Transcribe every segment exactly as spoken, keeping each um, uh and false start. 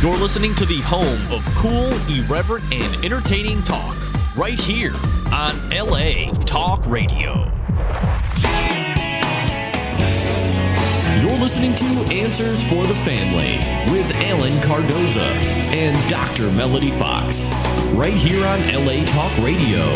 You're listening to the home of cool, irreverent, and entertaining talk, right here on L A Talk Radio. You're listening to Answers for the Family with Alan Cardoza and Doctor Melody Fox, right here on L A Talk Radio.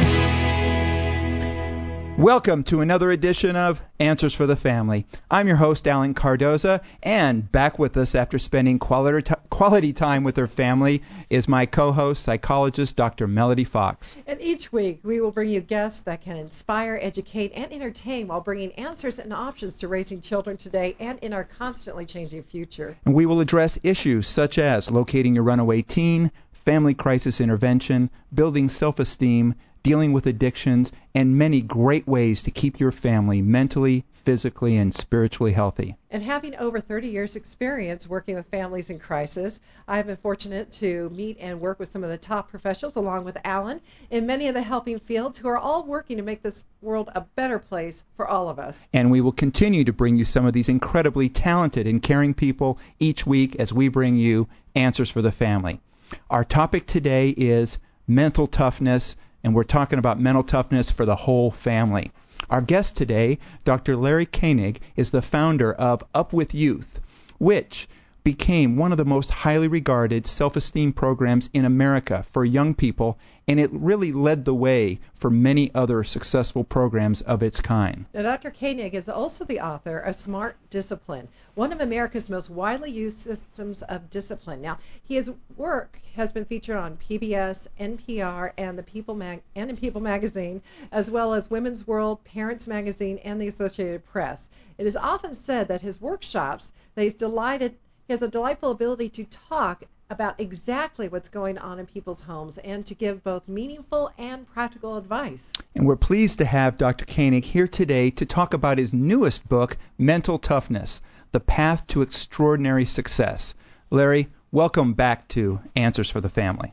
Welcome to another edition of Answers for the Family. I'm your host, Alan Cardoza, and back with us after spending quality, t- quality time with her family is my co-host, psychologist, Doctor Melody Fox. And each week, we will bring you guests that can inspire, educate, and entertain while bringing answers and options to raising children today and in our constantly changing future. And we will address issues such as locating your runaway teen, family crisis intervention, building self-esteem, dealing with addictions, and many great ways to keep your family mentally, physically, and spiritually healthy. And having over thirty years experience working with families in crisis, I've been fortunate to meet and work with some of the top professionals, along with Alan, in many of the helping fields who are all working to make this world a better place for all of us. And we will continue to bring you some of these incredibly talented and caring people each week as we bring you Answers for the Family. Our topic today is mental toughness, and we're talking about mental toughness for the whole family. Our guest today, Doctor Larry Koenig, is the founder of Up With Youth, which became one of the most highly regarded self-esteem programs in America for young people, and it really led the way for many other successful programs of its kind. Now, Doctor Koenig is also the author of Smart Discipline, one of America's most widely used systems of discipline. Now, his work has been featured on P B S, N P R, and the People Mag- and in People magazine, as well as Women's World, Parents magazine, and the Associated Press. It is often said that his workshops, that he's delighted He has a delightful ability to talk about exactly what's going on in people's homes and to give both meaningful and practical advice. And we're pleased to have Doctor Koenig here today to talk about his newest book, Mental Toughness, The Path to Extraordinary Success. Larry, welcome back to Answers for the Family.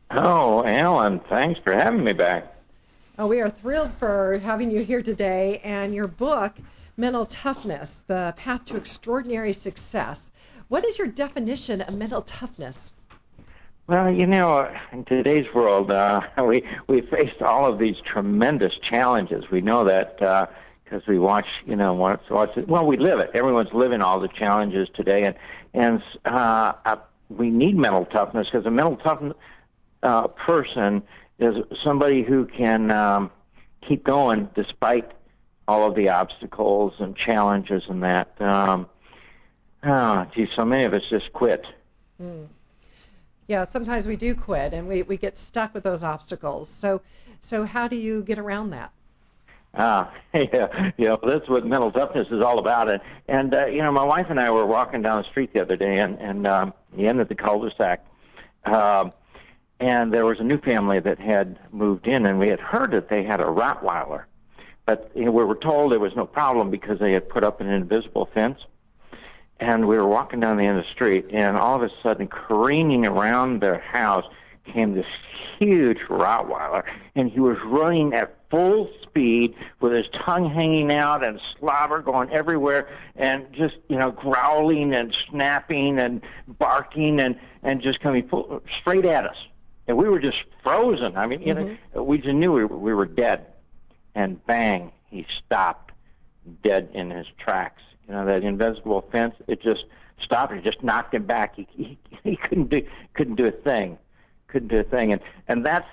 Oh, Alan, thanks for having me back. Oh, we are thrilled for having you here today, and your book, Mental Toughness, The Path to Extraordinary Success. What is your definition of mental toughness? Well, you know, in today's world, uh, we we face all of these tremendous challenges. We know that because uh, we watch, you know, watch, watch it. Well, we live it. Everyone's living all the challenges today, and and uh, uh, we need mental toughness because a mental tough uh, person is somebody who can um, keep going despite all of the obstacles and challenges and that. Um, Oh, gee, so many of us just quit. Mm. Yeah, sometimes we do quit, and we, we get stuck with those obstacles. So so how do you get around that? Ah, yeah, you know, that's what mental toughness is all about. And, and uh, you know, my wife and I were walking down the street the other day, and, and um, the end of the cul-de-sac, um, and there was a new family that had moved in, and we had heard that they had a Rottweiler. But you know, we were told there was no problem because they had put up an invisible fence. And we were walking down the end of the street, and all of a sudden, careening around their house came this huge Rottweiler, and he was running at full speed with his tongue hanging out and slobber going everywhere, and just, you know, growling and snapping and barking and, and just coming full, straight at us. And we were just frozen. I mean, you mm-hmm. know, we just knew we were, we were dead. And bang, he stopped dead in his tracks. You know, that invisible fence, it just stopped. It just knocked him back. He, he, he couldn't do couldn't do a thing. Couldn't do a thing. And and that's,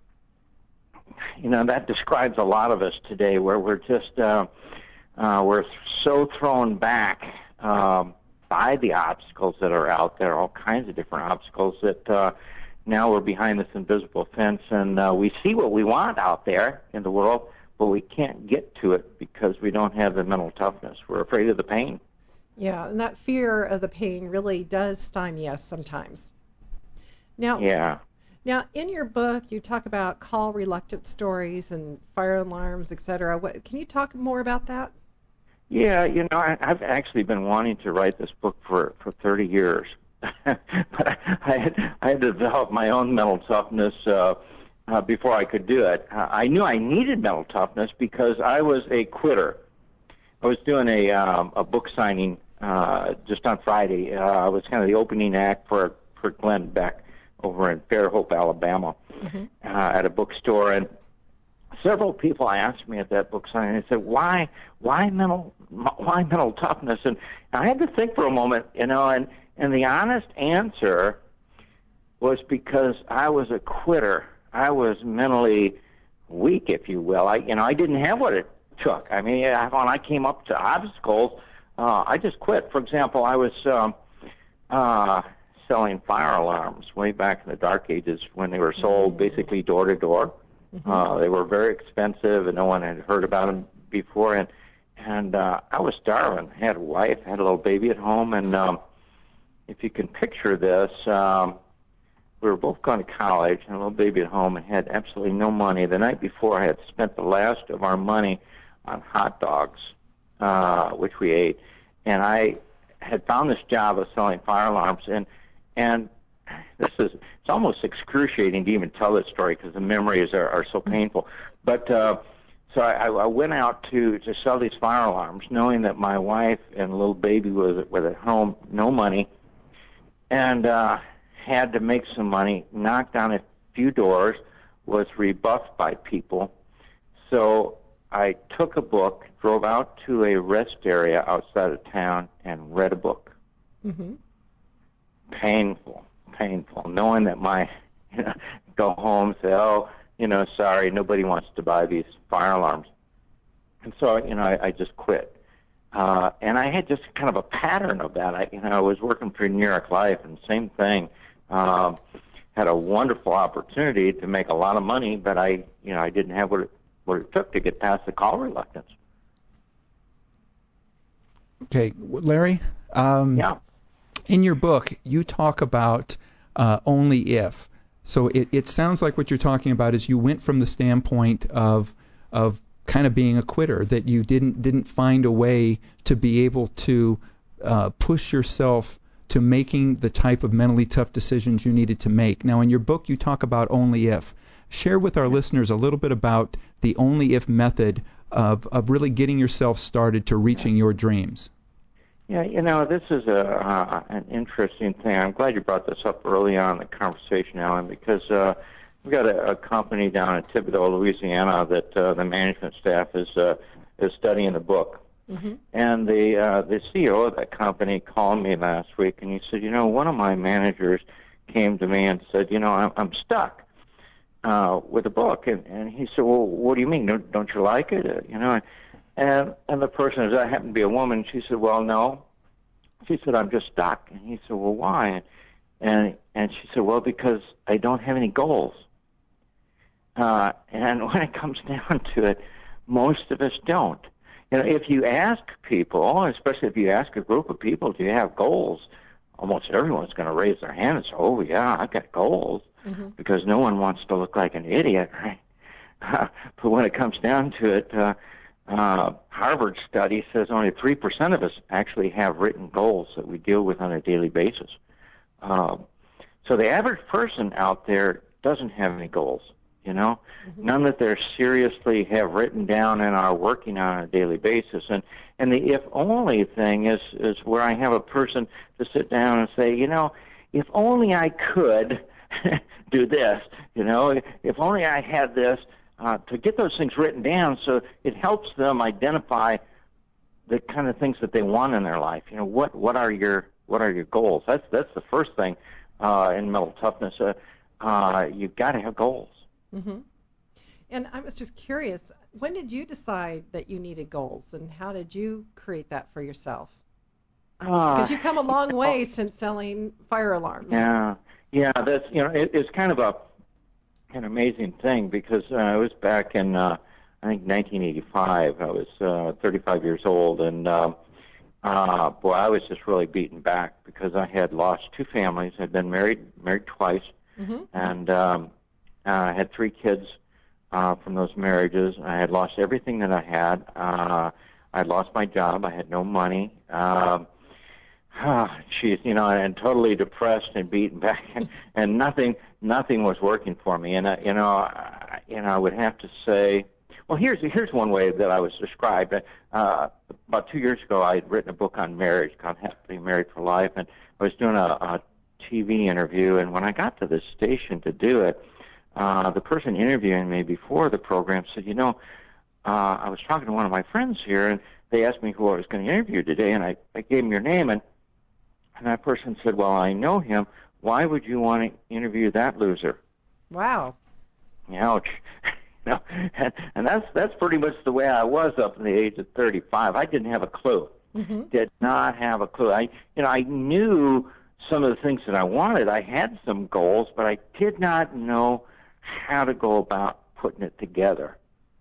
you know, that describes a lot of us today, where we're just uh, uh, we're so thrown back um, by the obstacles that are out there, all kinds of different obstacles, that uh, now we're behind this invisible fence, and uh, we see what we want out there in the world, but we can't get to it because we don't have the mental toughness. We're afraid of the pain. Yeah, and that fear of the pain really does stymie us sometimes. Now, yeah. Now, in your book, you talk about call reluctant stories and fire alarms, et cetera. What, can you talk more about that? Yeah, you know, I, I've actually been wanting to write this book for, for thirty years. but I, I, had, I had developed my own mental toughness uh, uh, before I could do it. Uh, I knew I needed mental toughness because I was a quitter. I was doing a um, a book signing uh, just on Friday. Uh, I was kind of the opening act for for for Glenn Beck over in Fairhope, Alabama, mm-hmm. uh, at a bookstore. And several people asked me at that book signing, they said, why, why mental, why mental toughness? And I had to think for a moment, you know, and, and the honest answer was because I was a quitter. I was mentally weak, if you will. I, you know, I didn't have what it took. I mean, when I came up to obstacles, uh, I just quit. For example, I was um, uh, selling fire alarms way back in the dark ages when they were sold mm-hmm. basically door to door. Mm-hmm. Uh, they were very expensive, and no one had heard about them before. And and uh, I was starving. I had a wife, had a little baby at home, and um, if you can picture this, um, we were both going to college, and a little baby at home, and had absolutely no money. The night before, I had spent the last of our money on hot dogs, uh, which we ate, and I had found this job of selling fire alarms, and and this is, it's almost excruciating to even tell this story because the memories are, are so painful. But uh, so I, I went out to, to sell these fire alarms, knowing that my wife and little baby was, was at home, no money, and uh, had to make some money, knocked on a few doors, was rebuffed by people. So I took a book, drove out to a rest area outside of town, and read a book. Mm-hmm. Painful. painful, knowing that my, you know, go home, say, oh, you know, sorry, nobody wants to buy these fire alarms. And so, you know, I, I just quit. Uh, and I had just kind of a pattern of that. I, you know, I was working for New York Life, and same thing. Um, had a wonderful opportunity to make a lot of money, but I, you know, I didn't have what it, what it took to get past the call reluctance. Okay, Larry? Um, yeah. In your book, you talk about uh, only if. So it, it sounds like what you're talking about is you went from the standpoint of of kind of being a quitter, that you didn't didn't find a way to be able to uh, push yourself to making the type of mentally tough decisions you needed to make. Now, in your book, you talk about only if. Share with our listeners a little bit about the only if method of of really getting yourself started to reaching your dreams. Yeah, you know, this is a uh, an interesting thing. I'm glad you brought this up early on in the conversation, Alan, because uh, we've got a, a company down in Thibodaux, Louisiana, that uh, the management staff is uh, is studying the book. Mm-hmm. And the uh, the C E O of that company called me last week, and he said, you know, one of my managers came to me and said, you know, I'm, I'm stuck uh, with the book. And, and he said, well, what do you mean? Don't, don't you like it? Uh, you know, And and the person, as I happened to be a woman, she said, well, no. She said, I'm just stuck. And he said, well, why? And and she said, well, because I don't have any goals. Uh, and when it comes down to it, most of us don't. You know, if you ask people, especially if you ask a group of people, do you have goals? Almost everyone's going to raise their hand and say, oh, yeah, I've got goals, mm-hmm. because no one wants to look like an idiot, right? Uh, but when it comes down to it, uh, Uh, Harvard study says only three percent of us actually have written goals that we deal with on a daily basis. Uh, so the average person out there doesn't have any goals, you know, mm-hmm. none that they're seriously have written down and are working on a daily basis. And, and the if only thing is, is where I have a person to sit down and say, you know, if only I could do this, you know, if only I had this. Uh, to get those things written down, so it helps them identify the kind of things that they want in their life. You know, what what are your what are your goals? That's that's the first thing uh, in mental toughness. Uh, uh, you've got to have goals. Mm-hmm. And I was just curious, when did you decide that you needed goals, and how did you create that for yourself? Because uh, you've come a long way since selling fire alarms. Yeah, yeah. That's you know, it, it's kind of a an amazing thing, because uh, I was back in uh, I think nineteen eighty-five. I was uh, thirty-five years old, and uh, uh, boy, I was just really beaten back because I had lost two families. I'd been married married twice, mm-hmm. and um, uh, I had three kids uh, from those marriages. I had lost everything that I had. Uh, I had lost my job. I had no money. Um, Ah, geez, you know, and totally depressed and beaten back, and, and nothing, nothing was working for me. And uh, you know, I, you know, I would have to say, well, here's here's one way that I was described. Uh, about two years ago, I had written a book on marriage called "Happily Married for Life," and I was doing a, a T V interview, and when I got to the station to do it, uh, the person interviewing me before the program said, you know, uh, I was talking to one of my friends here, and they asked me who I was going to interview today, and I, I gave them your name, and, and that person said, well, I know him. Why would you want to interview that loser? Wow. Ouch. No, and, and that's that's pretty much the way I was up in the age of thirty-five. I didn't have a clue. Mm-hmm. Did not have a clue. I, you know, I knew some of the things that I wanted. I had some goals, but I did not know how to go about putting it together.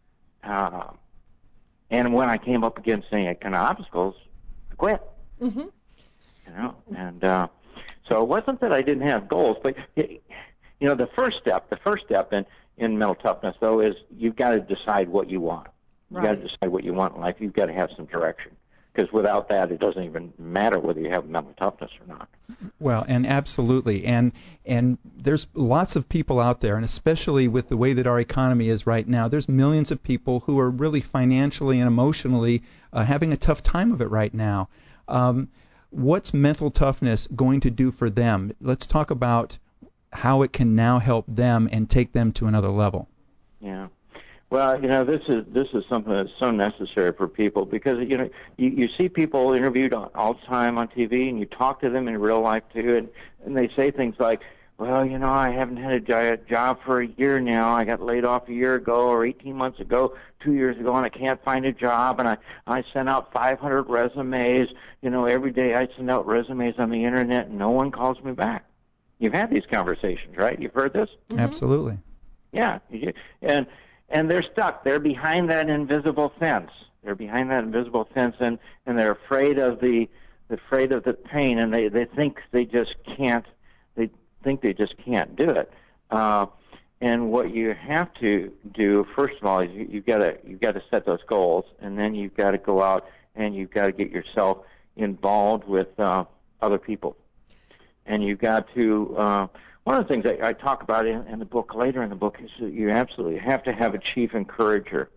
Uh, and when I came up against any kind of obstacles, I quit. Mm-hmm. You know, and uh, so it wasn't that I didn't have goals, but you know, the first step, the first step in in mental toughness, though, is you've got to decide what you want. You've right. got to decide what you want in life. You've got to have some direction, because without that, it doesn't even matter whether you have mental toughness or not. Well, and absolutely, and and there's lots of people out there, and especially with the way that our economy is right now, there's millions of people who are really financially and emotionally uh, having a tough time of it right now. Um, what's mental toughness going to do for them? Let's talk about how it can now help them and take them to another level. Yeah. Well, you know, this is this is something that's so necessary for people, because, you know, you, you see people interviewed all the time on T V, and you talk to them in real life too, and, and they say things like, well, you know, I haven't had a job for a year now. I got laid off a year ago or eighteen months ago, two years ago, and I can't find a job, and I, I sent out five hundred resumes. You know, every day I send out resumes on the Internet, and no one calls me back. You've had these conversations, right? You've heard this? Mm-hmm. Absolutely. Yeah. And and they're stuck. They're behind that invisible fence. They're behind that invisible fence, and, and they're afraid of the afraid of the pain, and they, they think they just can't. They think they just can't do it. Uh, and what you have to do, first of all, is you, you've got to you've got to set those goals, and then you've got to go out and you've got to get yourself involved with uh, other people. And you've got to, uh, one of the things I, I talk about in, in the book, later in the book, is that you absolutely have to have a chief encourager.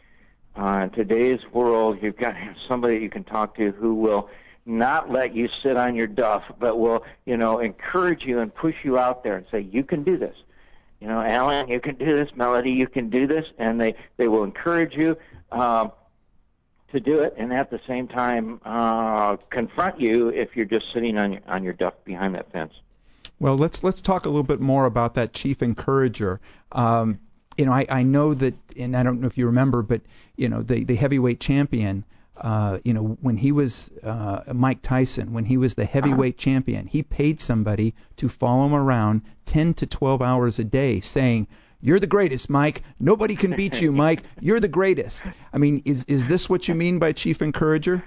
Uh, in today's world, you've got to have somebody you can talk to who will not let you sit on your duff, but will, you know, encourage you and push you out there and say, you can do this. You know, Alan, you can do this. Melody, you can do this. And they, they will encourage you um, to do it, and at the same time uh, confront you if you're just sitting on your, on your duff behind that fence. Well, let's let's talk a little bit more about that chief encourager. Um, you know, I, I know that, and I don't know if you remember, but you know, the the heavyweight champion. Uh, you know, when he was uh, Mike Tyson, when he was the heavyweight uh-huh. champion, he paid somebody to follow him around ten to twelve hours a day, saying, "You're the greatest, Mike. Nobody can beat you, Mike. You're the greatest." I mean, is is this what you mean by chief encourager?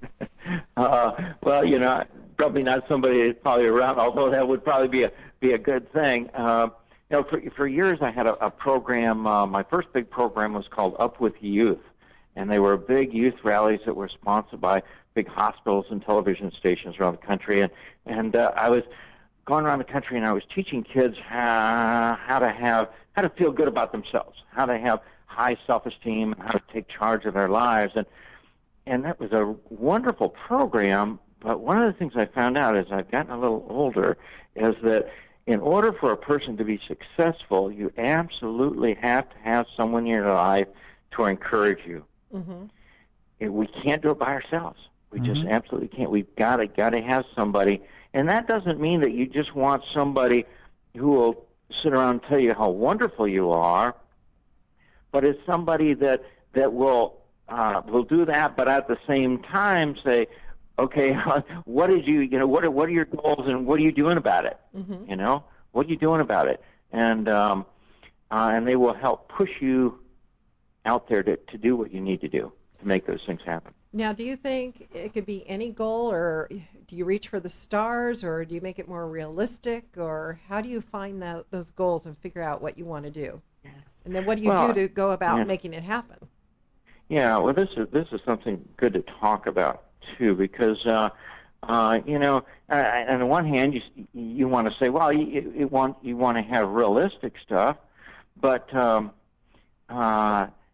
Uh, well, you know, probably not somebody that's probably around, although that would probably be a be a good thing. Uh, you know, for for years I had a, a program. Uh, my first big program was called Up with Youth, and they were big youth rallies that were sponsored by big hospitals and television stations around the country. And and uh, I was going around the country, and I was teaching kids how, how to have how to feel good about themselves, how to have high self-esteem, and how to take charge of their lives. And and that was a wonderful program. But one of the things I found out as I've gotten a little older is that in order for a person to be successful, you absolutely have to have someone in your life to encourage you. Mm-hmm. And we can't do it by ourselves. We mm-hmm. just absolutely can't. We've got to got to have somebody. And that doesn't mean that you just want somebody who will sit around and tell you how wonderful you are, but it's somebody that that will uh, will do that, but at the same time say, okay, what did you you know what are what are your goals and what are you doing about it? Mm-hmm. You know, what are you doing about it? And um, uh, and they will help push you out there to to do what you need to do to make those things happen. Now, do you think it could be any goal, or do you reach for the stars, or do you make it more realistic, or how do you find that, those goals and figure out what you want to do? Yeah. And then what do you well, do to go about yeah. making it happen? Yeah, well, this is this is something good to talk about too, because uh, uh, you know, uh, on the one hand, you you want to say, well, you, you want you want to have realistic stuff, but um, uh,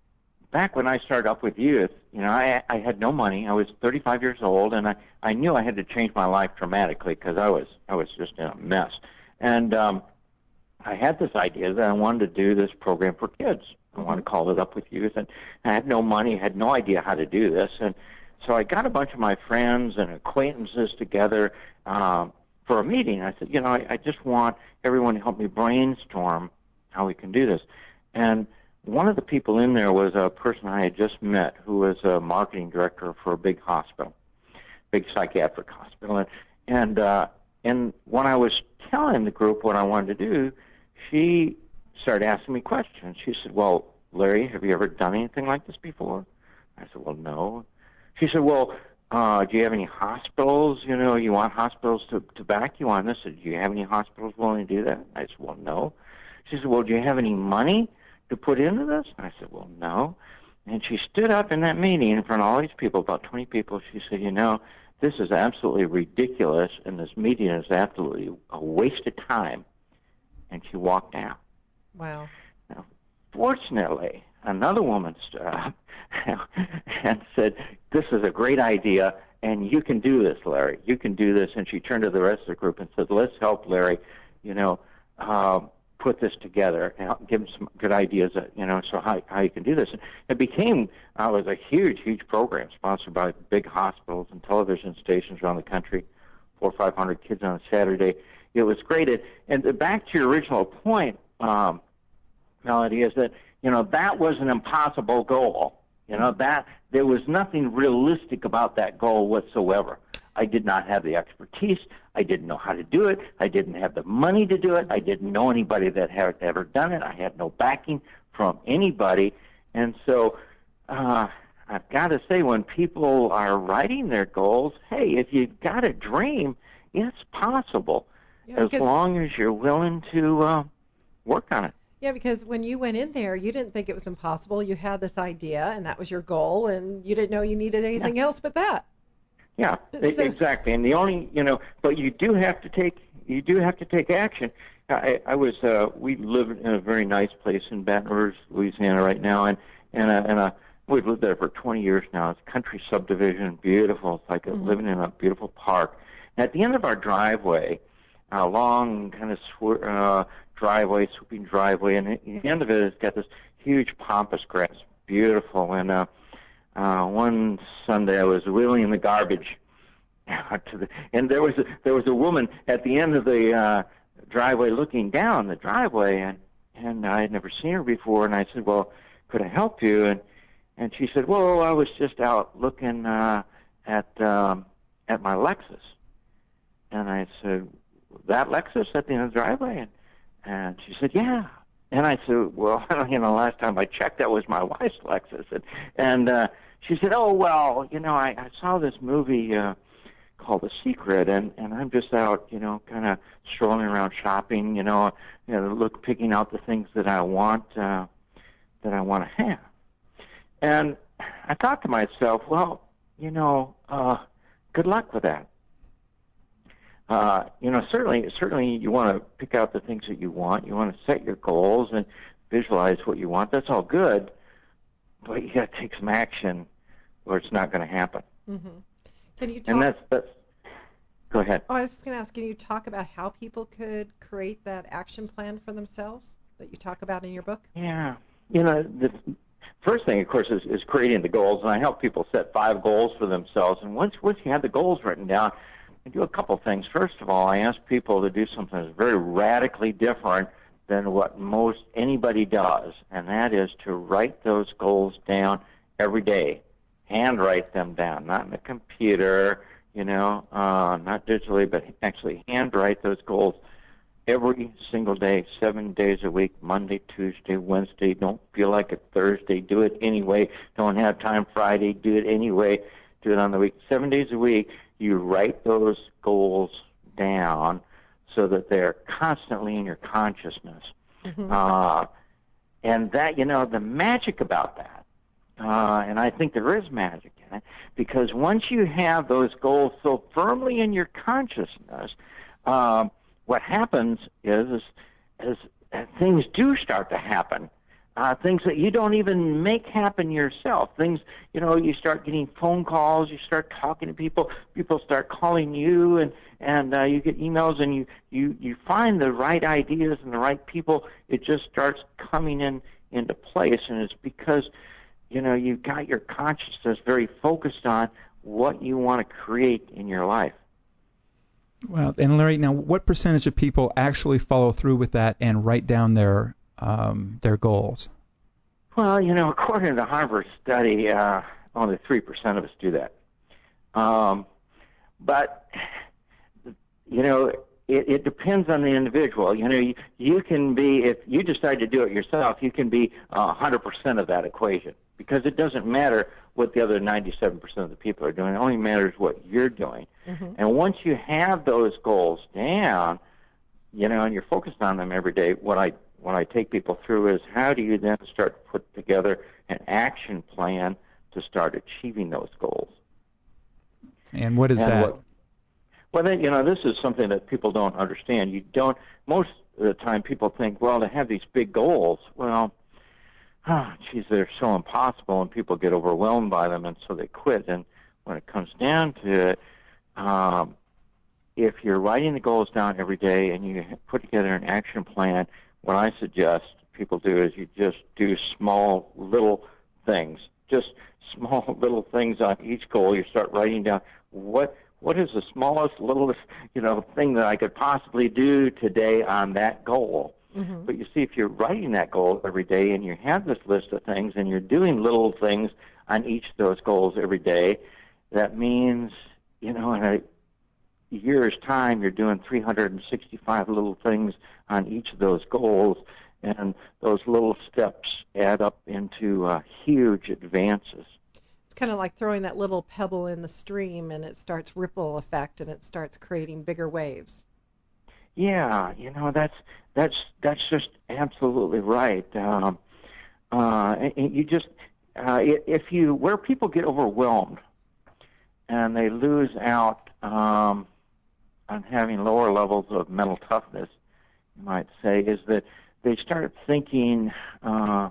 back when I started Up With Youth, you know, I, I had no money. I was thirty-five years old, and I, I knew I had to change my life dramatically because I was I was just in a mess. And um, I had this idea that I wanted to do this program for kids. I wanted to call it Up With Youth, and I had no money, had no idea how to do this, and so I got a bunch of my friends and acquaintances together um, for a meeting. I said, you know, I, I just want everyone to help me brainstorm how we can do this. And one of the people in there was a person I had just met who was a marketing director for a big hospital, big psychiatric hospital. And and, uh, and when I was telling the group what I wanted to do, she started asking me questions. She said, well, Larry, have you ever done anything like this before? I said, well, no. She said, well, uh, do you have any hospitals? You know, you want hospitals to, to back you on this? I said, do you have any hospitals willing to do that? I said, well, no. She said, well, do you have any money to put into this? I said, well, no. And she stood up in that meeting in front of all these people, about twenty people. She said, you know, this is absolutely ridiculous, and this meeting is absolutely a waste of time. And she walked out. Wow. Now, fortunately, another woman stood up and said, this is a great idea, and you can do this, Larry. You can do this. And she turned to the rest of the group and said, let's help Larry, you know, uh, put this together and give him some good ideas, that, you know, so how, how you can do this. And it became, uh, it was a huge, huge program sponsored by big hospitals and television stations around the country, four or five hundred kids on a Saturday. It was great. And back to your original point, um, Melody, is that, you know, that was an impossible goal. You know, that there was nothing realistic about that goal whatsoever. I did not have the expertise. I didn't know how to do it. I didn't have the money to do it. I didn't know anybody that had ever done it. I had no backing from anybody. And so uh, I've got to say, when people are writing their goals, hey, if you've got a dream, it's possible, Yeah, as long as you're willing to uh, work on it. Yeah, because when you went in there, you didn't think it was impossible. You had this idea, and that was your goal, and you didn't know you needed anything Yeah. else but that. Yeah, So- exactly. And the only, you know, but you do have to take, you do have to take action. I, I was, uh, we live in a very nice place in Baton Rouge, Louisiana, right now, and and uh, and uh, we've lived there for twenty years now. It's a country subdivision, beautiful. It's like Mm-hmm. living in a beautiful park. And at the end of our driveway, a long kind of sw- uh, driveway, swooping driveway, and at the end of it, it's got this huge pampas grass, beautiful. And uh, uh, one Sunday, I was wheeling the garbage to the, and there was a, there was a woman at the end of the uh, driveway looking down the driveway, and and I had never seen her before. And I said, "Well, could I help you?" And and she said, "Well, I was just out looking uh, at um, at my Lexus." And I said, "That Lexus at the end of the driveway?" And, and she said, "Yeah." And I said, "Well, you know, last time I checked, that was my wife's Lexus." And, and uh, she said, "Oh, well, you know, I, I saw this movie uh, called The Secret, and, and I'm just out, you know, kind of strolling around shopping, you know, you know, look, picking out the things that I want, uh, that I want to have." And I thought to myself, well, you know, uh, good luck with that. Uh, you know, certainly, certainly you want to pick out the things that you want. You want to set your goals and visualize what you want. That's all good, but you got to take some action, or it's not going to happen. Mm-hmm. Can you talk? And that's that's. Go ahead. Oh, I was just going to ask, can you talk about how people could create that action plan for themselves that you talk about in your book? Yeah, you know, the first thing, of course, is, is creating the goals, and I help people set five goals for themselves. And once once you have the goals written down, I do a couple things. First of all, I ask people to do something that's very radically different than what most anybody does, and that is to write those goals down every day. Handwrite them down, not in the computer, you know, uh, not digitally, but actually handwrite those goals every single day, seven days a week, Monday, Tuesday, Wednesday. Don't feel like it Thursday, do it anyway. Don't have time Friday, do it anyway. Do it on the week. Seven days a week, you write those goals down so that they're constantly in your consciousness. Mm-hmm. Uh, and that, you know, the magic about that, uh, and I think there is magic in it, because once you have those goals so firmly in your consciousness, uh, what happens is, is, is things do start to happen Uh, things that you don't even make happen yourself. Things, you know, you start getting phone calls, you start talking to people, people start calling you, and and uh, you get emails, and you, you, you find the right ideas and the right people. It just starts coming in into place, and it's because, you know, you've got your consciousness very focused on what you want to create in your life. Well, and Larry, now what percentage of people actually follow through with that and write down their um, their goals? Well, you know, according to the Harvard study, uh, only three percent of us do that. Um, but, you know, it, it depends on the individual. You know, you, you can be, if you decide to do it yourself, you can be uh, one hundred percent of that equation, because it doesn't matter what the other ninety-seven percent of the people are doing. It only matters what you're doing. Mm-hmm. And once you have those goals down, you know, and you're focused on them every day, what I what I take people through is, how do you then start to put together an action plan to start achieving those goals? And what is and that? What, well, then, you know, this is something that people don't understand. You don't, most of the time people think, well, to have these big goals, well, oh, geez, they're so impossible, and people get overwhelmed by them, and so they quit. And when it comes down to it, um, if you're writing the goals down every day and you put together an action plan, what I suggest people do is you just do small little things, just small little things on each goal. You start writing down what what is the smallest, littlest, you know, thing that I could possibly do today on that goal. Mm-hmm. But you see, if you're writing that goal every day and you have this list of things and you're doing little things on each of those goals every day, that means, you know, in a year's time, you're doing three hundred sixty-five little things on each of those goals, and those little steps add up into uh, huge advances. It's kind of like throwing that little pebble in the stream, and it starts ripple effect, and it starts creating bigger waves. Yeah, you know, that's that's that's just absolutely right. Um, uh, and you just uh, if you where people get overwhelmed and they lose out um, on having lower levels of mental toughness, you might say, is that they start thinking uh,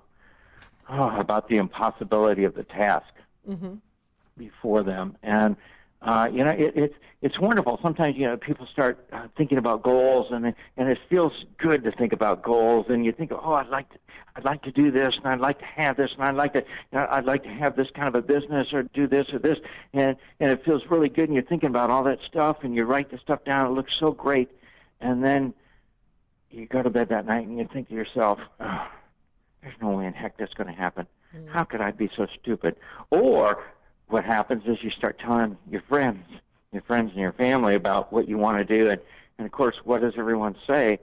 oh, about the impossibility of the task mm-hmm. before them. And, uh, you know, it, it's it's wonderful. Sometimes, you know, people start uh, thinking about goals, and it, and it feels good to think about goals. And you think, oh, I'd like to, I'd like to do this, and I'd like to have this, and I'd like to, you know, I'd like to have this kind of a business, or do this or this, and and it feels really good. And you're thinking about all that stuff, and you write the stuff down. It looks so great, and then you go to bed that night, and you think to yourself, oh, there's no way in heck that's going to happen. Mm. How could I be so stupid? Or what happens is you start telling your friends, your friends and your family about what you want to do, and, and of course, what does everyone say?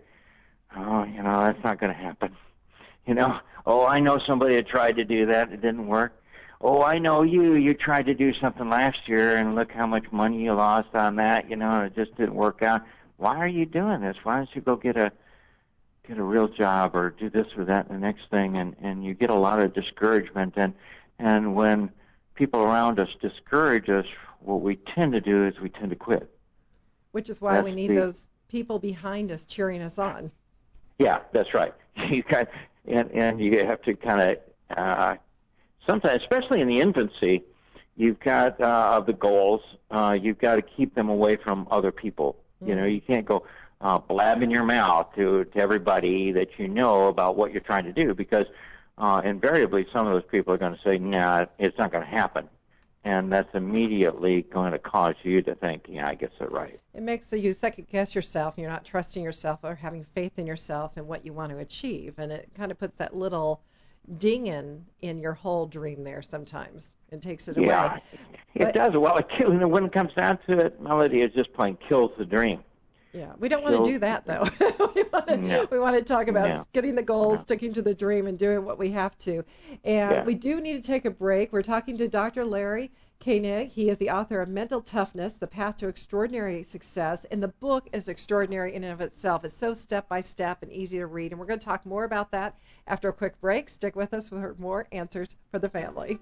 Oh, you know, that's not going to happen. You know, oh, I know somebody that tried to do that. It didn't work. Oh, I know you. You tried to do something last year, and look how much money you lost on that. You know, it just didn't work out. Why are you doing this? Why don't you go get a get a real job, or do this or that and the next thing? And, and you get a lot of discouragement. And, and when people around us discourage us, what we tend to do is we tend to quit. Which is why that's we need the, those people behind us cheering us on. Yeah, that's right. You got, and, and you have to kind of, uh, sometimes, especially in the infancy, you've got uh, the goals. Uh, you've got to keep them away from other people. Mm. You know, you can't go uh, blabbing your mouth to, to everybody that you know about what you're trying to do, because uh, invariably some of those people are going to say, nah, it's not going to happen. And that's immediately going to cause you to think, yeah, I guess they're right. It makes you second guess yourself. You're not trusting yourself or having faith in yourself and what you want to achieve. And it kind of puts that little ding in in your whole dream there sometimes. It takes it yeah, away. It but, does. Well, it, when it comes down to it, Melody, it just plain kills the dream. Yeah, we don't want to do that, though. we, want to, no. we want to talk about no. getting the goals, no. sticking to the dream, and doing what we have to. And yeah. we do need to take a break. We're talking to Doctor Larry Koenig. He is the author of Mental Toughness, The Path to Extraordinary Success. And the book is extraordinary in and of itself. It's so step-by-step and easy to read. And we're going to talk more about that after a quick break. Stick with us for more Answers for the Family.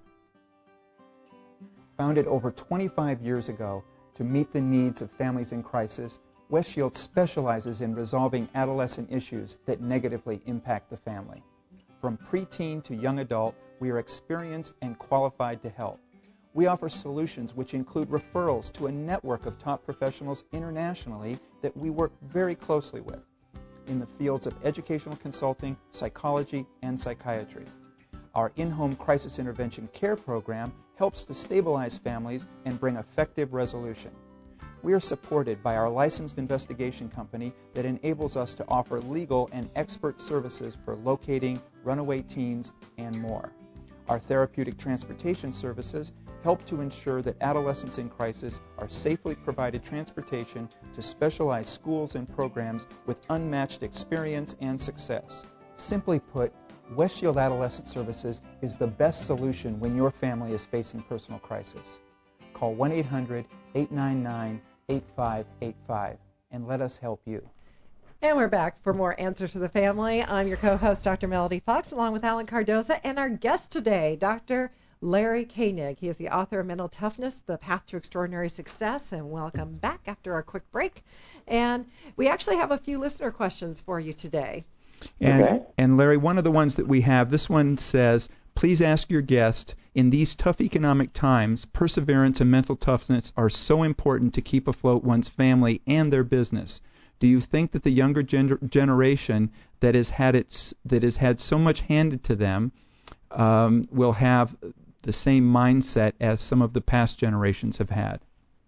Founded over twenty-five years ago to meet the needs of families in crisis, West Shield specializes in resolving adolescent issues that negatively impact the family. From preteen to young adult, we are experienced and qualified to help. We offer solutions which include referrals to a network of top professionals internationally that we work very closely with in the fields of educational consulting, psychology, and psychiatry. Our in-home crisis intervention care program helps to stabilize families and bring effective resolution. We are supported by our licensed investigation company that enables us to offer legal and expert services for locating runaway teens and more. Our therapeutic transportation services help to ensure that adolescents in crisis are safely provided transportation to specialized schools and programs with unmatched experience and success. Simply put, Westshield Adolescent Services is the best solution when your family is facing personal crisis. Call one eight hundred, eight nine nine, eight five eight five and let us help you. And we're back for more Answers for the Family. I'm your co-host, Doctor Melody Fox, along with Alan Cardoza, and our guest today, Doctor Larry Koenig. He is the author of Mental Toughness, The Path to Extraordinary Success, and welcome back after our quick break. And we actually have a few listener questions for you today. And, okay. and Larry, one of the ones that we have, this one says, please ask your guest, in these tough economic times, perseverance and mental toughness are so important to keep afloat one's family and their business. Do you think that the younger gener- generation that has had its that has had so much handed to them um, will have the same mindset as some of the past generations have had?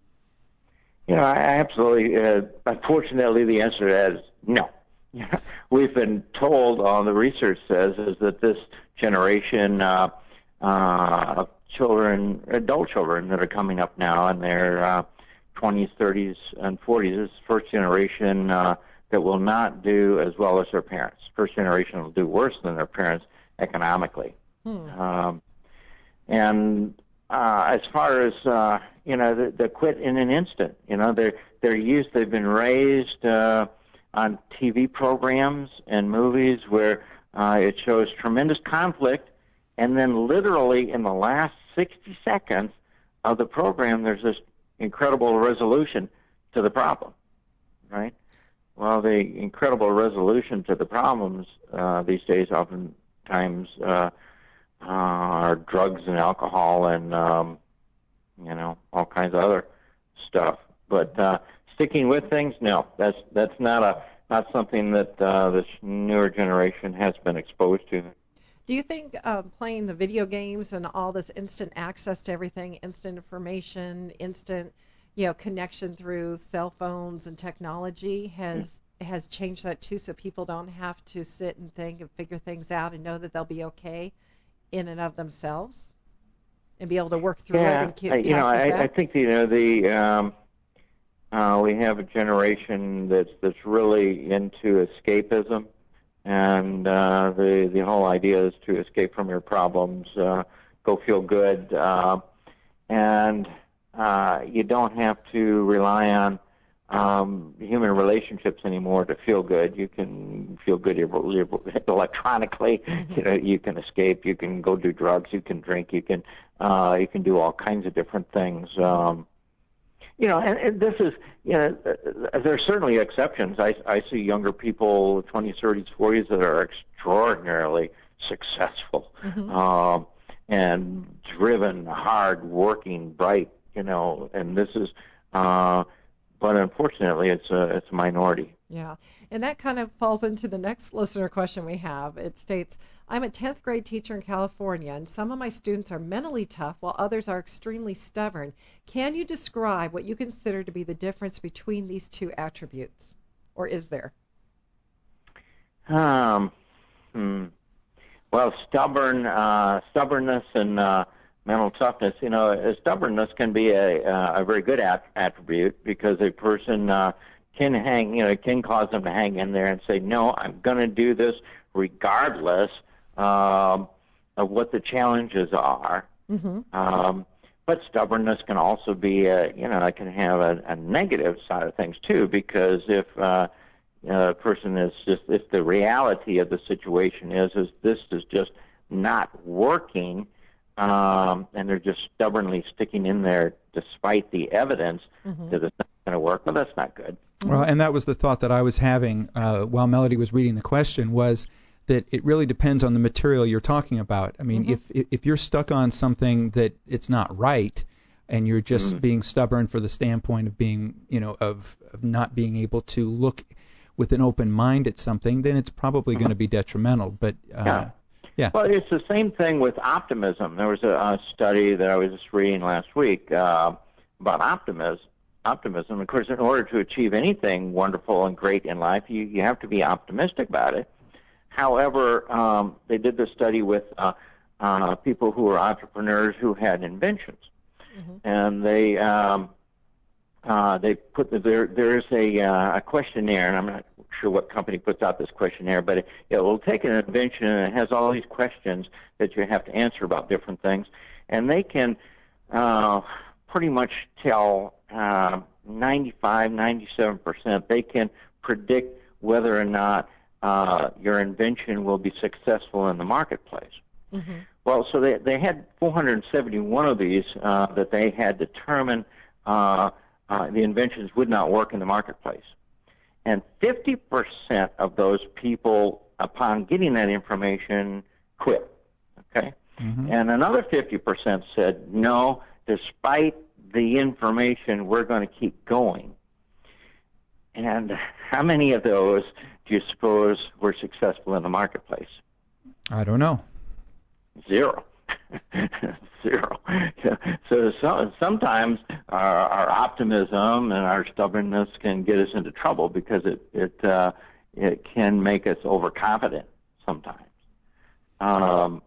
You know, I absolutely. Uh, unfortunately, the answer to that is no. We've been told, all the research says, is that this generation uh, uh, of children, adult children that are coming up now in their uh, twenties, thirties, and forties, is the first generation uh, that will not do as well as their parents. First generation will do worse than their parents economically. Hmm. Um, and uh, as far as, uh, you know, they, they quit in an instant. You know, they're, they're used, they've been raised uh, on T V programs and movies where uh, it shows tremendous conflict, and then literally in the last sixty seconds of the program, there's this incredible resolution to the problem, right? Well, the incredible resolution to the problems uh, these days oftentimes uh, uh, are drugs and alcohol and, um, you know, all kinds of other stuff. But uh, sticking with things, no, that's that's not a not something that uh, this newer generation has been exposed to. Do you think uh, playing the video games and all this instant access to everything, instant information, instant, you know, connection through cell phones and technology has mm. has changed that too, so people don't have to sit and think and figure things out and know that they'll be okay in and of themselves and be able to work through yeah, it and keep I, you know, I, I think you know the um, uh, we have a generation that's that's really into escapism. And uh, the the whole idea is to escape from your problems, uh, go feel good, uh, and uh, you don't have to rely on um, human relationships anymore to feel good. You can feel good electronically. Mm-hmm. You know, you can escape. You can go do drugs. You can drink. You can uh, you can do all kinds of different things. Um, You know, and, and this is, you know, there are certainly exceptions. I, I see younger people, twenties, thirties, forties, that are extraordinarily successful, mm-hmm. um, and driven, hard working, bright, you know, and this is, uh, but unfortunately it's a, it's a minority. Yeah, and that kind of falls into the next listener question we have. It states, I'm a tenth grade teacher in California, and some of my students are mentally tough while others are extremely stubborn. Can you describe what you consider to be the difference between these two attributes, or is there? Um, hmm. Well, stubborn, uh, stubbornness and uh, mental toughness, you know, stubbornness can be a, a very good at- attribute because a person uh, can hang, you know, it can cause them to hang in there and say, no, I'm going to do this regardless Um, of what the challenges are. Mm-hmm. Um, but stubbornness can also be, a, you know, it can have a, a negative side of things too, because if uh, a person is just, if the reality of the situation is, is this is just not working, um, and they're just stubbornly sticking in there despite the evidence mm-hmm. that it's not going to work, well, that's not good. Well, and that was the thought that I was having uh, while Melody was reading the question was, that it really depends on the material you're talking about. I mean, Mm-hmm. if if you're stuck on something that it's not right, and you're just Mm-hmm. being stubborn for the standpoint of being, you know, of, of not being able to look with an open mind at something, then it's probably Mm-hmm. going to be detrimental. But uh, Yeah. yeah. Well, it's the same thing with optimism. There was a, a study that I was just reading last week uh, about optimism. Optimism. Of course, in order to achieve anything wonderful and great in life, you, you have to be optimistic about it. However, um, they did this study with uh, uh, people who were entrepreneurs who had inventions, Mm-hmm. and they um, uh, they put the, there. There's a, uh, a questionnaire, and I'm not sure what company puts out this questionnaire, but it, it will take an invention and it has all these questions that you have to answer about different things, and they can uh, pretty much tell uh, ninety-five, ninety-seven percent. They can predict whether or not uh, your invention will be successful in the marketplace. Mm-hmm. Well, so they they had four hundred seventy-one of these uh, that they had determined uh, uh, the inventions would not work in the marketplace. And fifty percent of those people, upon getting that information, quit. Okay? Mm-hmm. And another fifty percent said, no, despite the information, we're going to keep going. And how many of those do you suppose were successful in the marketplace? I don't know. Zero. Zero. So, so sometimes our, our optimism and our stubbornness can get us into trouble because it it uh, it can make us overconfident sometimes. Um,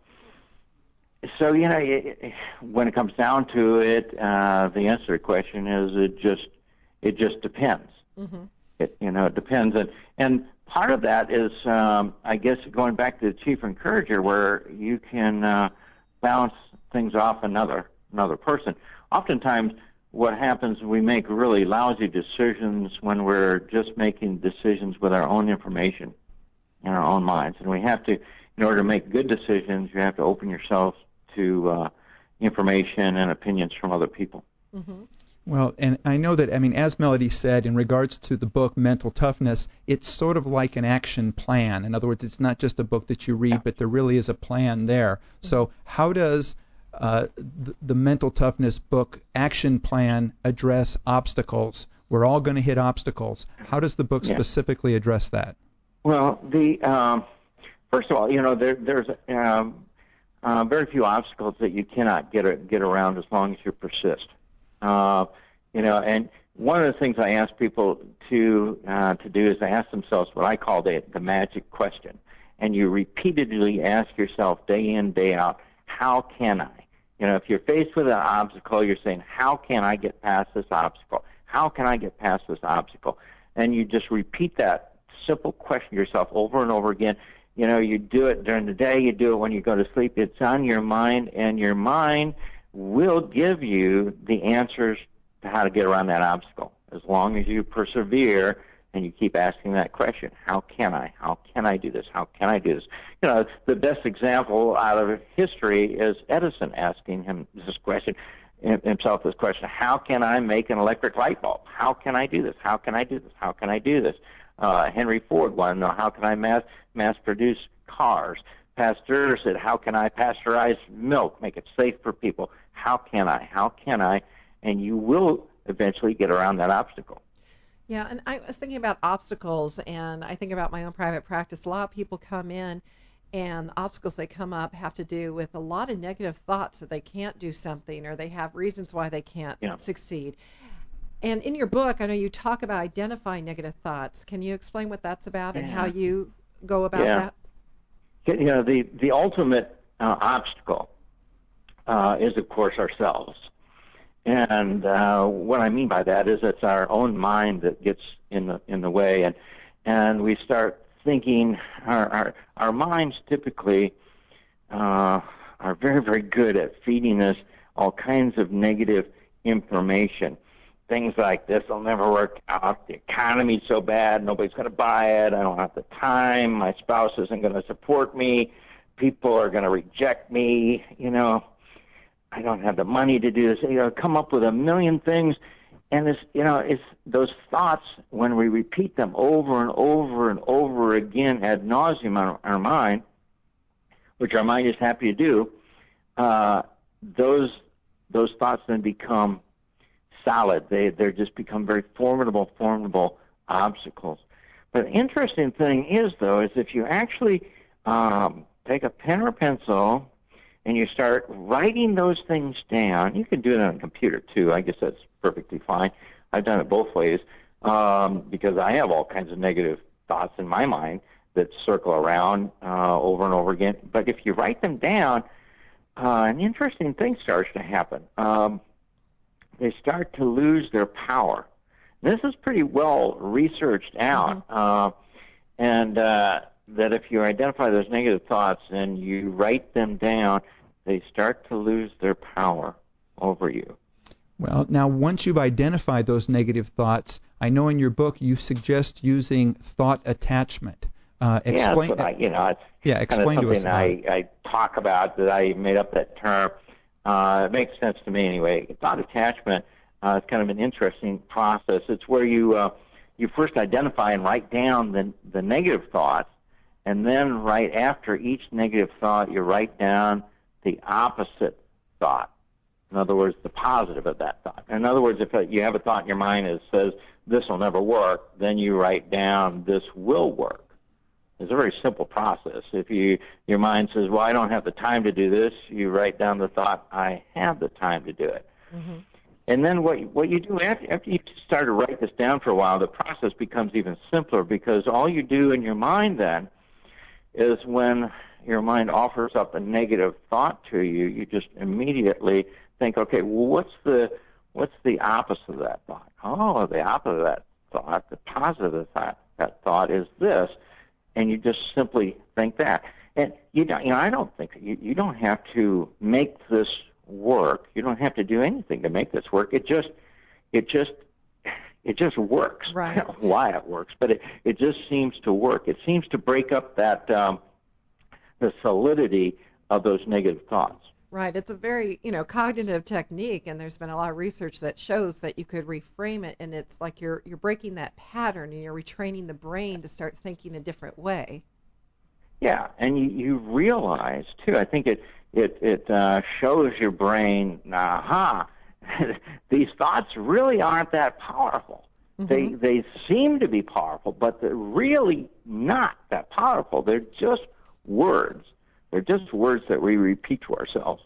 so you know, it, when it comes down to it, uh, the answer to the question is it just it just depends. Mm-hmm. It, you know, it depends, and and part of that is, um, I guess, going back to the chief encourager, where you can uh, bounce things off another another person. Oftentimes, what happens is we make really lousy decisions when we're just making decisions with our own information in our own minds, and we have to, in order to make good decisions, you have to open yourself to uh, information and opinions from other people. Mm-hmm. Well, and I know that, I mean, as Melody said, in regards to the book Mental Toughness, it's sort of like an action plan. In other words, it's not just a book that you read, but there really is a plan there. So how does uh, the, the Mental Toughness book action plan address obstacles? We're all going to hit obstacles. How does the book Yeah. specifically address that? Well, the um, first of all, you know, there, there's um, uh, very few obstacles that you cannot get a, get around as long as you persist. Uh, you know, and one of the things I ask people to uh, to do is I ask themselves what I call the, the magic question. And you repeatedly ask yourself day in, day out, how can I? You know, if you're faced with an obstacle, you're saying, how can I get past this obstacle? How can I get past this obstacle? And you just repeat that simple question to yourself over and over again. You know, you do it during the day, you do it when you go to sleep. It's on your mind, and your mind will give you the answers to how to get around that obstacle, as long as you persevere and you keep asking that question. How can I? How can I do this? How can I do this? You know, the best example out of history is Edison asking him this question, himself this question, how can I make an electric light bulb? How can I do this? How can I do this? How can I do this? Uh, Henry Ford wanted to know, how can I mass, mass produce cars? Pasteur said, how can I pasteurize milk, make it safe for people? How can I? How can I? And you will eventually get around that obstacle. Yeah, and I was thinking about obstacles, and I think about my own private practice. A lot of people come in, and the obstacles they come up have to do with a lot of negative thoughts that they can't do something, or they have reasons why they can't Yeah. succeed. And in your book, I know you talk about identifying negative thoughts. Can you explain what that's about and Yeah. how you go about Yeah. that? You know, the, the ultimate uh, obstacle uh, is, of course, ourselves. And uh, what I mean by that is it's our own mind that gets in the in the way, and and we start thinking. Our our, our minds typically uh, are very very good at feeding us all kinds of negative information. Things like, this will never work out, the economy's so bad, nobody's going to buy it, I don't have the time, my spouse isn't going to support me, people are going to reject me, you know, I don't have the money to do this. You know, come up with a million things, and it's, you know, it's those thoughts, when we repeat them over and over and over again ad nauseum on our mind, which our mind is happy to do, uh, those those thoughts then become solid. They they just become very formidable, formidable obstacles. But the interesting thing is, though, is if you actually um, take a pen or a pencil and you start writing those things down, you can do it on a computer too. I guess that's perfectly fine. I've done it both ways um, because I have all kinds of negative thoughts in my mind that circle around uh, over and over again. But if you write them down, uh, an interesting thing starts to happen. Um, they start to lose their power. This is pretty well researched out, mm-hmm. uh, and uh, that if you identify those negative thoughts and you write them down, they start to lose their power over you. Well, now once you've identified those negative thoughts, I know in your book you suggest using thought attachment. Uh, explain, yeah, that's what I, you know, it's yeah, explain kind of to us something about I, I talk about, that I made up that term. Uh, it makes sense to me anyway. Thought attachment uh, is kind of an interesting process. It's where you uh, you first identify and write down the the negative thoughts, and then right after each negative thought, you write down the opposite thought. In other words, the positive of that thought. In other words, if you have a thought in your mind that says, this will never work, then you write down, this will work. It's a very simple process. If you your mind says, well, I don't have the time to do this, you write down the thought, I have the time to do it. Mm-hmm. And then what, what you do, after, after you start to write this down for a while, the process becomes even simpler, because all you do in your mind then is when your mind offers up a negative thought to you, you just immediately think, okay, well, what's the what's the opposite of that thought? Oh, the opposite of that thought, the positive of that, that thought is this, and you just simply think that. And you don't, you know, I don't think you, you don't have to make this work. You don't have to do anything to make this work. It just it just it just works. Right. I don't know why it works, but it it just seems to work. It seems to break up that um, the solidity of those negative thoughts. Right. It's a very, you know, cognitive technique, and there's been a lot of research that shows that you could reframe it, and it's like you're you're breaking that pattern, and you're retraining the brain to start thinking a different way. Yeah, and you, you realize too. I think it it it uh, shows your brain, aha, these thoughts really aren't that powerful. Mm-hmm. They they seem to be powerful, but they're really not that powerful. They're just words. They're just words that we repeat to ourselves.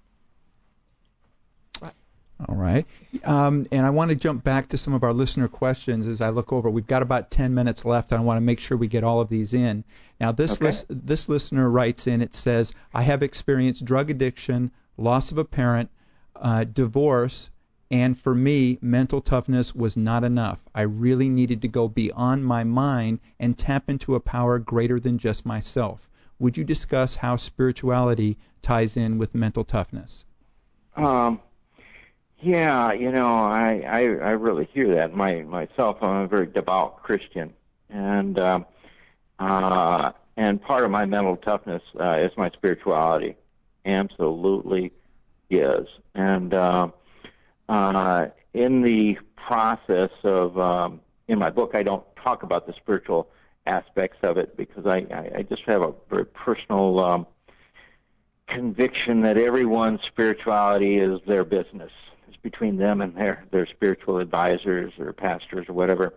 All right. Um, and I want to jump back to some of our listener questions as I look over. We've got about ten minutes left. I want to make sure we get all of these in. Now, this okay. lis- this listener writes in, it says, I have experienced drug addiction, loss of a parent, uh, divorce, and for me, mental toughness was not enough. I really needed to go beyond my mind and tap into a power greater than just myself. Would you discuss how spirituality ties in with mental toughness? Um, yeah, you know, I, I, I really hear that. My, myself, I'm a very devout Christian, and um, uh, and part of my mental toughness uh, is my spirituality. Absolutely is. And uh, uh, in the process of, um, in my book, I don't talk about the spiritual aspects of it, because I, I, I just have a very personal um, conviction that everyone's spirituality is their business. It's between them and their, their spiritual advisors or pastors or whatever.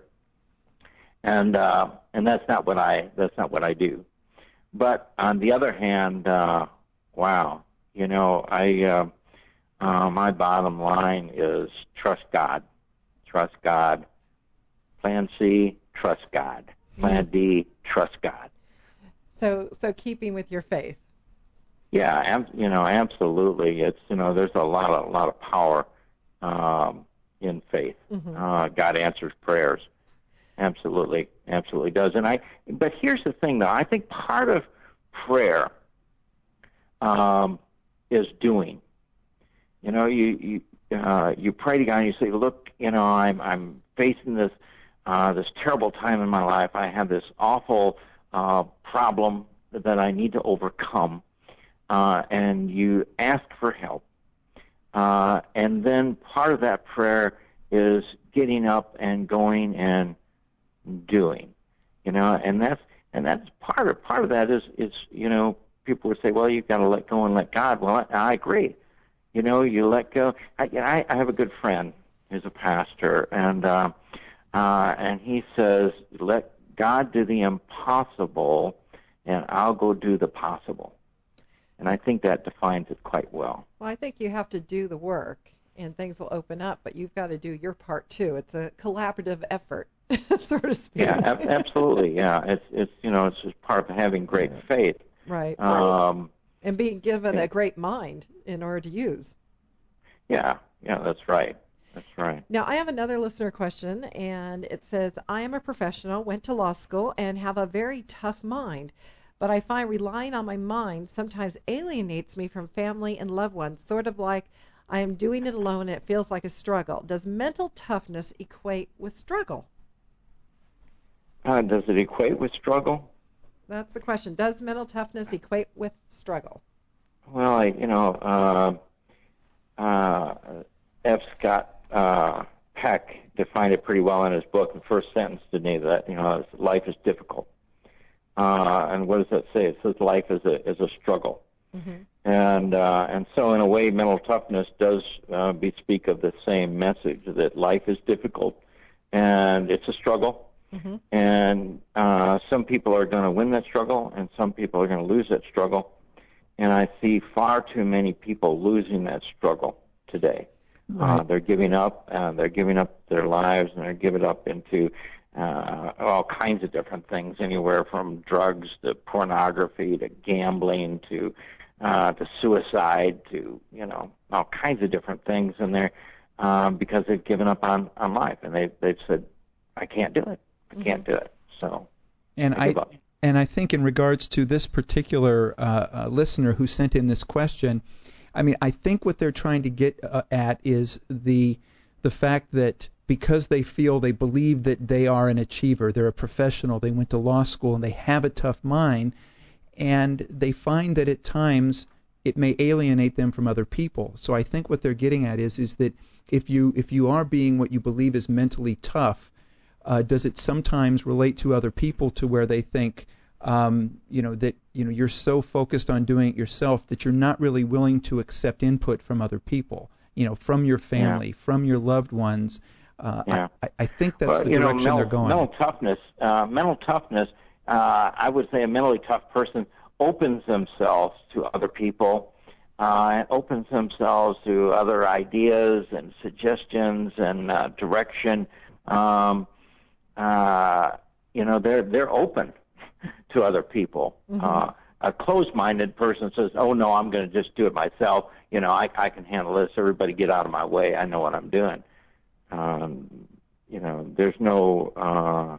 And uh, and that's not what I that's not what I do. But on the other hand, uh, wow, you know, I uh, uh, my bottom line is trust God, trust God. Plan C, trust God. Plan D, trust God. So, so keeping with your faith. Yeah, am, you know, absolutely. It's, you know, there's a lot of a lot of power um, in faith. Mm-hmm. Uh, God answers prayers. Absolutely, absolutely does. And I. But here's the thing, though. I think part of prayer um, is doing. You know, you you uh, you pray to God and you say, look, you know, I'm I'm facing this. Uh, this terrible time in my life. I have this awful uh, problem that I need to overcome, uh, and you ask for help. Uh, and then part of that prayer is getting up and going and doing, you know, and that's and that's part of part of that is is you know, people would say, well, you've got to let go and let God. Well, I, I agree. You know, you let go. I, I, I have a good friend who's a pastor, and uh, uh, and he says, let God do the impossible, and I'll go do the possible. And I think that defines it quite well. Well, I think you have to do the work, and things will open up, but you've got to do your part too. It's a collaborative effort, so to speak. Yeah, ab- absolutely. Yeah, it's it's you know, it's just part of having great faith. Right. Um, and being given yeah. a great mind in order to use. Yeah, yeah, that's right. That's right. Now, I have another listener question, and it says, I am a professional, went to law school, and have a very tough mind. But I find relying on my mind sometimes alienates me from family and loved ones, sort of like I am doing it alone and it feels like a struggle. Does mental toughness equate with struggle? Uh, does it equate with struggle? That's the question. Does mental toughness equate with struggle? Well, I, you know, uh, uh, F. Scott uh, Peck defined it pretty well in his book. The first sentence to me that, you know, life is difficult. Uh, and what does that say? It says life is a is a struggle. Mm-hmm. And uh, and so in a way, mental toughness does uh, bespeak of the same message, that life is difficult and it's a struggle. Mm-hmm. And uh, some people are going to win that struggle, and some people are going to lose that struggle. And I see far too many people losing that struggle today. Right. Uh, they're giving up. Uh, they're giving up their lives, and they're giving up into uh, all kinds of different things, anywhere from drugs to pornography to gambling to uh, to suicide to, you know, all kinds of different things. And they're um, because they've given up on, on life, and they they've said, I can't do it. I can't do it. So and I, I and I think in regards to this particular uh, uh, listener who sent in this question, I mean, I think what they're trying to get uh, at is the the fact that because they feel, they believe that they are an achiever, they're a professional, they went to law school, and they have a tough mind, and they find that at times it may alienate them from other people. So I think what they're getting at is is that if you if you are being what you believe is mentally tough, Uh, does it sometimes relate to other people to where they think, um, you know, that you know you're so focused on doing it yourself that you're not really willing to accept input from other people, you know, from your family, yeah. from your loved ones. Uh, yeah. I, I think that's well, the you direction know, mental, they're going. Mental toughness, uh, mental toughness. Uh, I would say a mentally tough person opens themselves to other people, uh, and opens themselves to other ideas and suggestions and uh, direction. Um, Uh, you know, they're they're open to other people. Mm-hmm. Uh, a closed-minded person says, "Oh no, I'm going to just do it myself. You know, I I can handle this. Everybody get out of my way. I know what I'm doing." Um, you know, there's no uh,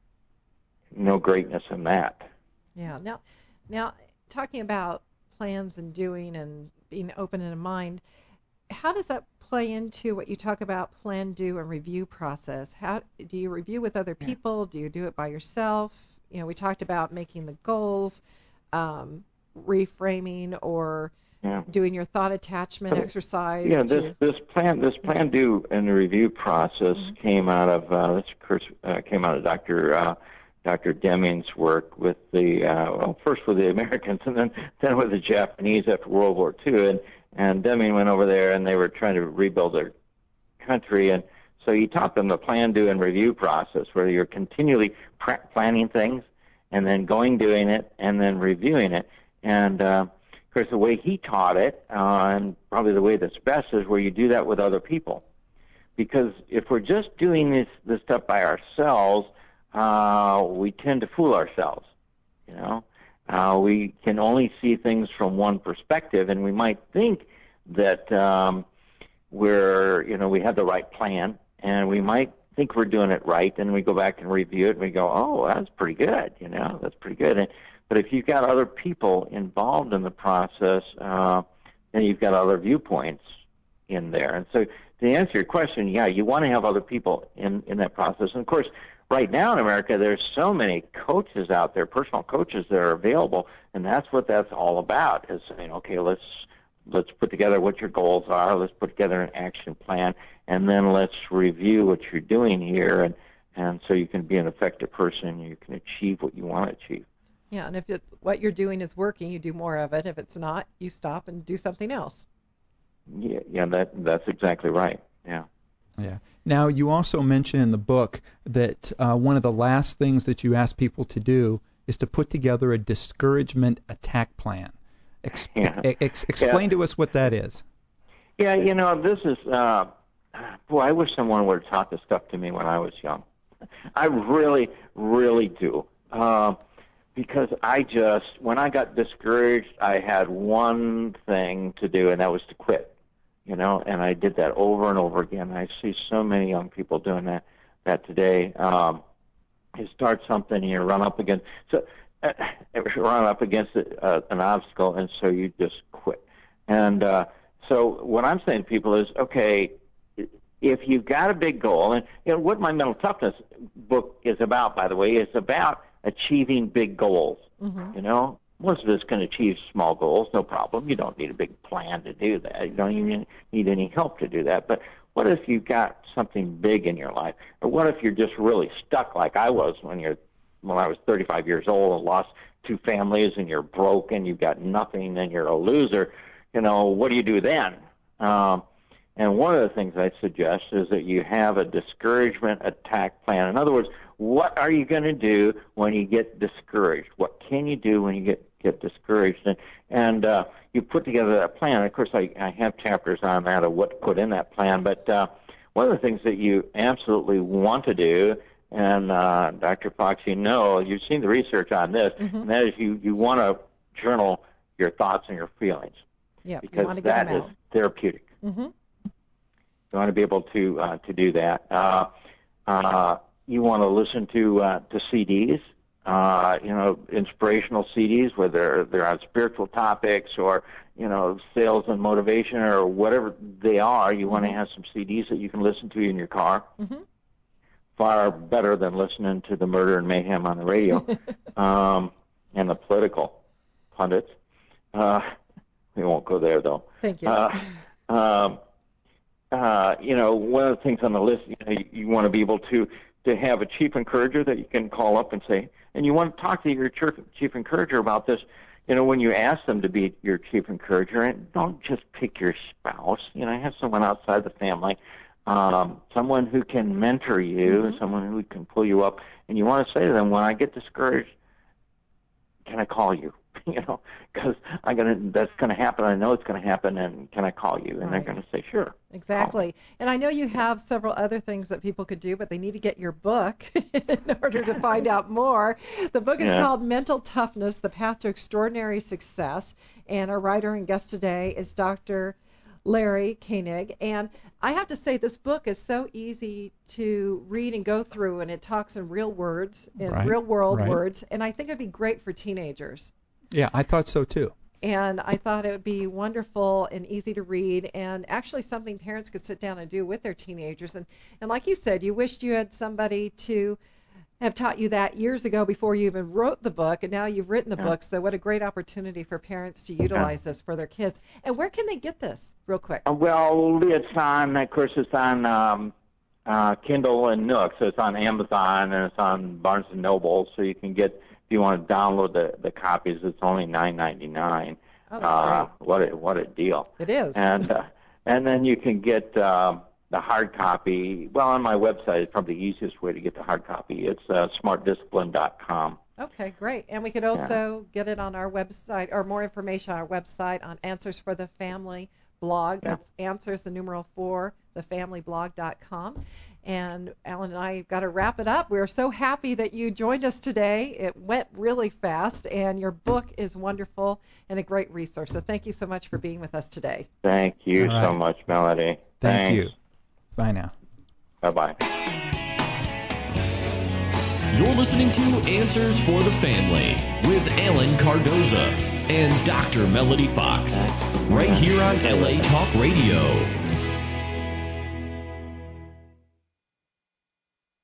no greatness in that. Yeah. Now, now talking about plans and doing and being open in mind, how does that play into what you talk about, plan, do, and review process? How do you review with other people? Do you do it by yourself? You know, we talked about making the goals, um, reframing, or yeah. doing your thought attachment so, exercise. Yeah, to... this this plan this plan, do, and review process mm-hmm. came out of uh, this course uh, came out of Doctor Uh, Doctor Deming's work with the uh, well, first with the Americans and then then with the Japanese after World War Two, and and Deming went over there and they were trying to rebuild their country, and so he taught them the plan, do, and review process, where you're continually pr- planning things and then going doing it and then reviewing it. And uh, of course, the way he taught it, uh, and probably the way that's best, is where you do that with other people, because if we're just doing this this stuff by ourselves, uh, we tend to fool ourselves. You know. Uh, we can only see things from one perspective, and we might think that um, we're, you know, we have the right plan, and we might think we're doing it right, and we go back and review it, and we go, oh, that's pretty good, you know, that's pretty good. And, but if you've got other people involved in the process, uh, then you've got other viewpoints in there. And so to answer your question, yeah, you want to have other people in, in that process. And, of course, right now in America, there's so many coaches out there, personal coaches that are available, and that's what that's all about, is saying, okay, let's let's put together what your goals are, let's put together an action plan, and then let's review what you're doing here, and, and so you can be an effective person, you can achieve what you want to achieve. Yeah, and if it, what you're doing is working, you do more of it. If it's not, you stop and do something else. Yeah, yeah, that that's exactly right. Yeah. Yeah. Now, you also mention in the book that uh, one of the last things that you ask people to do is to put together a discouragement attack plan. Ex- yeah. ex- explain yeah. to us what that is. Yeah, you know, this is, uh, boy, I wish someone would have taught this stuff to me when I was young. I really, really do. Uh, because I just, when I got discouraged, I had one thing to do, and that was to quit. You know, and I did that over and over again. I see so many young people doing that that today. Um, you start something, and you run up against so uh, run up against uh, an obstacle, and so you just quit. And uh, so what I'm saying to people is, okay, if you've got a big goal, and you know what my mental toughness book is about, by the way, is about achieving big goals. Mm-hmm. You know. Most of us can achieve small goals, no problem. You don't need a big plan to do that. You don't even need any help to do that. But what if you've got something big in your life? Or what if you're just really stuck like I was when you're when I was thirty-five years old and lost two families and you're broke and you've got nothing and you're a loser? You know, what do you do then? Um, and one of the things I suggest is that you have a discouragement attack plan. In other words, what are you going to do when you get discouraged? What can you do when you get, get discouraged? And, and uh, you put together that plan. And of course, I, I have chapters on that of what to put in that plan. But uh, one of the things that you absolutely want to do, and uh, Doctor Fox, you know, you've seen the research on this, mm-hmm. and that is you, you want to journal your thoughts and your feelings. Yeah, because that is therapeutic. Mm-hmm. You want to be able to uh, to do that. Uh, uh, you want to listen to uh, to C Ds, uh, you know, inspirational C Ds, whether they're on spiritual topics or you know sales and motivation or whatever they are. You mm-hmm. want to have some C Ds that you can listen to in your car. Mm-hmm. Far better than listening to the murder and mayhem on the radio um, and the political pundits. Uh, we won't go there though. Thank you. Uh, um, Uh, you know, one of the things on the list, you know, you, you want to be able to, to have a chief encourager that you can call up and say, and you want to talk to your chief encourager about this, you know, when you ask them to be your chief encourager, and don't just pick your spouse, you know, have someone outside the family, um, someone who can mentor you, mm-hmm. someone who can pull you up, and you want to say to them, when I get discouraged, can I call you? You know, because I'm gonna. That's gonna happen. I know it's gonna happen, and can I call you? And right. they're gonna say, sure. Exactly. And I know you have several other things that people could do, but they need to get your book in order to find out more. The book is yeah. called Mental Toughness: The Path to Extraordinary Success, and our writer and guest today is Doctor Larry Koenig. And I have to say, this book is so easy to read and go through, and it talks in real words, in right. real world right. words, and I think it'd be great for teenagers. Yeah, I thought so too. And I thought it would be wonderful and easy to read, and actually something parents could sit down and do with their teenagers. And, and like you said, you wished you had somebody to have taught you that years ago before you even wrote the book, and now you've written the yeah. book. So what a great opportunity for parents to utilize yeah. this for their kids. And where can they get this, real quick? Uh, well, it's on, of course, it's on um, uh, Kindle and Nook, so it's on Amazon and it's on Barnes and Noble, so you can get. If you want to download the, the copies, it's only nine ninety-nine. Oh, that's uh, great. What a what a deal! It is. And uh, and then you can get uh, the hard copy. Well, on my website, it's probably the easiest way to get the hard copy. It's uh, smart discipline dot com. Okay, great. And we could also yeah. get it on our website, or more information on our website on Answers for the Family blog. That's yeah. Answers, the numeral four, the family blog dot com. And Alan and I got to wrap it up. We're so happy that you joined us today. It went really fast, and your book is wonderful and a great resource. So thank you so much for being with us today. Thank you right. so much, Melody. Thank Thanks. you. Bye now. Bye-bye. You're listening to Answers for the Family with Alan Cardoza and Doctor Melody Fox, right here on L A Talk Radio.